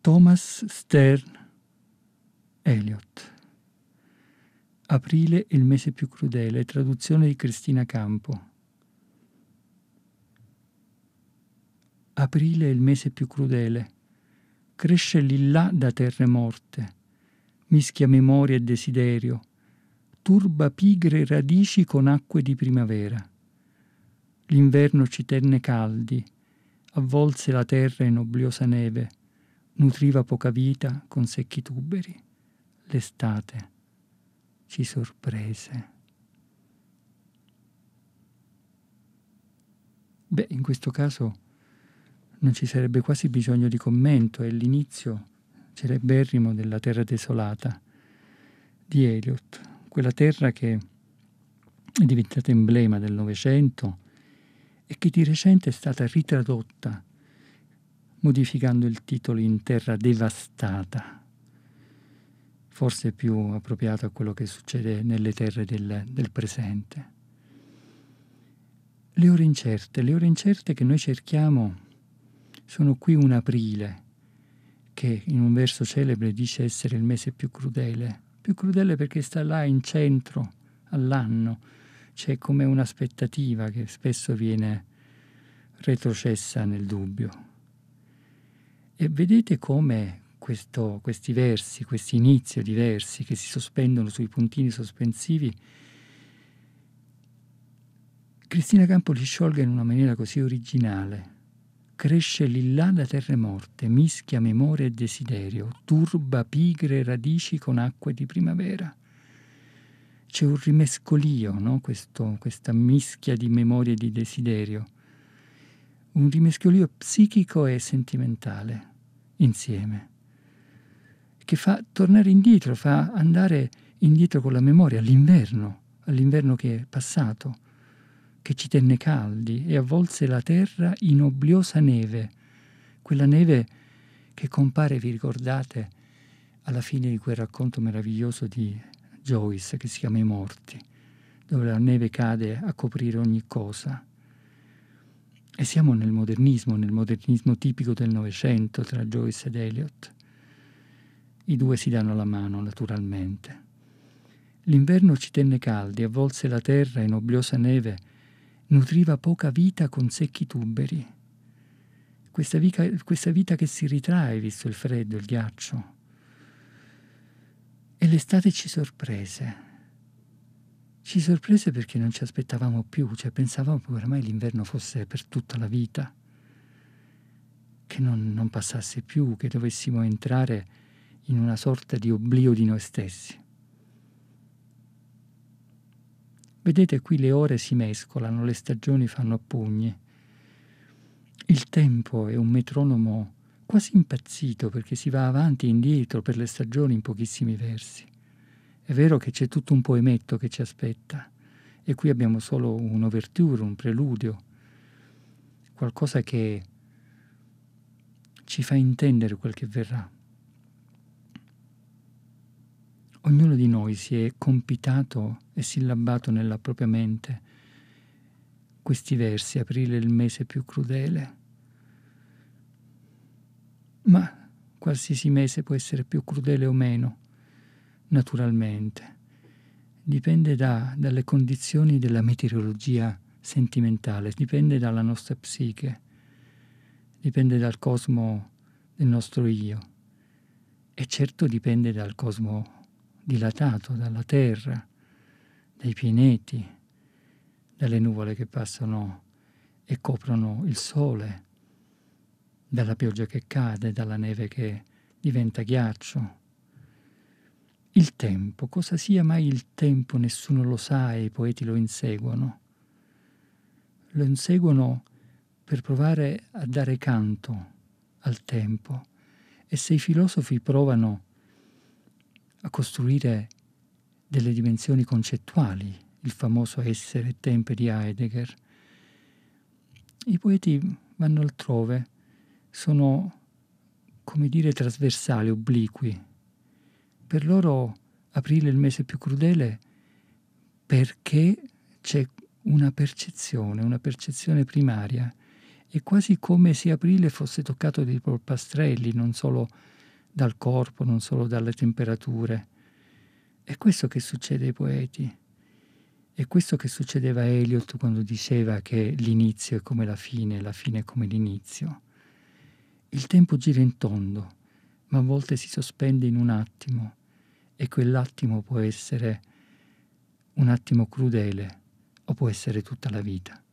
Thomas Stern Eliot. Aprile è il mese più crudele, traduzione di Cristina Campo. Aprile è il mese più crudele, cresce lillà da terre morte, mischia memoria e desiderio, turba pigre radici con acque di primavera. L'inverno ci tenne caldi, avvolse la terra in obliosa neve, nutriva poca vita con secchi tuberi. L'estate ci sorprese. Beh, in questo caso non ci sarebbe quasi bisogno di commento, è l'inizio celeberrimo della Terra desolata di Eliot, quella terra che è diventata emblema del Novecento e che di recente è stata ritradotta, modificando il titolo in Terra devastata, forse più appropriato a quello che succede nelle terre del presente. Le ore incerte che noi cerchiamo sono qui un aprile, che in un verso celebre dice essere il mese più crudele perché sta là in centro all'anno, c'è come un'aspettativa che spesso viene retrocessa nel dubbio. E vedete come questi versi, questi inizio di versi che si sospendono sui puntini sospensivi, Cristina Campo li sciolga in una maniera così originale. Cresce lillà da terre morte, mischia memoria e desiderio, turba pigre radici con acque di primavera. C'è un rimescolio, no? Questa mischia di memoria e di desiderio. Un rimescolio psichico e sentimentale insieme, che fa tornare indietro, fa andare indietro con la memoria all'inverno che è passato, che ci tenne caldi e avvolse la terra in obliosa neve, quella neve che compare, vi ricordate, alla fine di quel racconto meraviglioso di Joyce che si chiama I morti, dove la neve cade a coprire ogni cosa. E siamo nel modernismo tipico del Novecento tra Joyce ed Eliot. I due si danno la mano, naturalmente. L'inverno ci tenne caldi, avvolse la terra in obliosa neve, nutriva poca vita con secchi tuberi. Questa vita che si ritrae, visto il freddo, il ghiaccio. E l'estate ci sorprese. Ci sorprese perché non ci aspettavamo più, cioè pensavamo che ormai l'inverno fosse per tutta la vita, che non passasse più, che dovessimo entrare in una sorta di oblio di noi stessi. Vedete, qui le ore si mescolano, le stagioni fanno a pugni. Il tempo è un metronomo quasi impazzito perché si va avanti e indietro per le stagioni in pochissimi versi. È vero che c'è tutto un poemetto che ci aspetta e qui abbiamo solo un'ouverture, un preludio, qualcosa che ci fa intendere quel che verrà. Ognuno di noi si è compitato e sillabato nella propria mente questi versi, aprile è il mese più crudele. Ma qualsiasi mese può essere più crudele o meno, naturalmente. Dipende dalle condizioni della meteorologia sentimentale, dipende dalla nostra psiche, dipende dal cosmo del nostro io e certo dipende dal cosmo dilatato, dalla Terra, dai pianeti, dalle nuvole che passano e coprono il Sole, dalla pioggia che cade, dalla neve che diventa ghiaccio. Il tempo, cosa sia mai il tempo, nessuno lo sa e i poeti lo inseguono. Lo inseguono per provare a dare canto al tempo e se i filosofi provano a costruire delle dimensioni concettuali, il famoso essere e tempo di Heidegger, i poeti vanno altrove, sono, come dire, trasversali, obliqui. Per loro aprile è il mese più crudele perché c'è una percezione primaria È quasi come se aprile fosse toccato dei polpastrelli, non solo dal corpo, non solo dalle temperature. È questo che succede ai poeti. È questo che succedeva a Eliot quando diceva che l'inizio è come la fine è come l'inizio. Il tempo gira in tondo, ma a volte si sospende in un attimo, e quell'attimo può essere un attimo crudele o può essere tutta la vita.